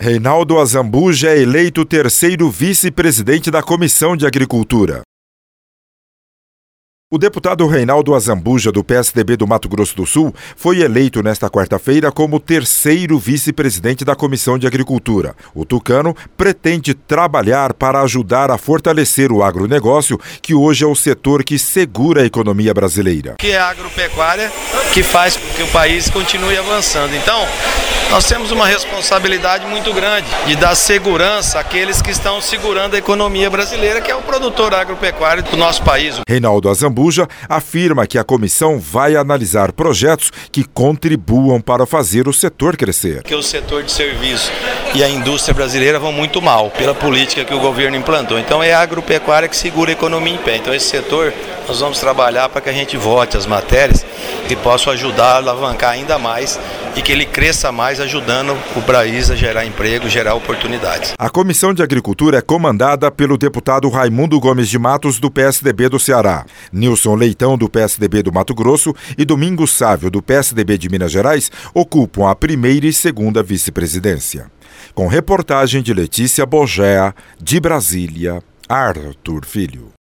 Reinaldo Azambuja é eleito terceiro vice-presidente da Comissão de Agricultura. O deputado Reinaldo Azambuja, do PSDB do Mato Grosso do Sul, foi eleito nesta quarta-feira como terceiro vice-presidente da Comissão de Agricultura. O tucano pretende trabalhar para ajudar a fortalecer o agronegócio, que hoje é o setor que segura a economia brasileira. Que é a agropecuária que faz com que o país continue avançando. Então, nós temos uma responsabilidade muito grande de dar segurança àqueles que estão segurando a economia brasileira, que é o produtor agropecuário do nosso país. Reinaldo Azambuja afirma que a comissão vai analisar projetos que contribuam para fazer o setor crescer. Que o setor de serviço e a indústria brasileira vão muito mal pela política que o governo implantou. Então é a agropecuária que segura a economia em pé. Então esse setor nós vamos trabalhar para que a gente vote as matérias que possam ajudar a alavancar ainda mais e que ele cresça mais, ajudando o país a gerar emprego, gerar oportunidades. A Comissão de Agricultura é comandada pelo deputado Raimundo Gomes de Matos, do PSDB do Ceará, Nilson Leitão, do PSDB do Mato Grosso, e Domingos Sávio, do PSDB de Minas Gerais, ocupam a primeira e segunda vice-presidência. Com reportagem de Letícia Bogea, de Brasília, Arthur Filho.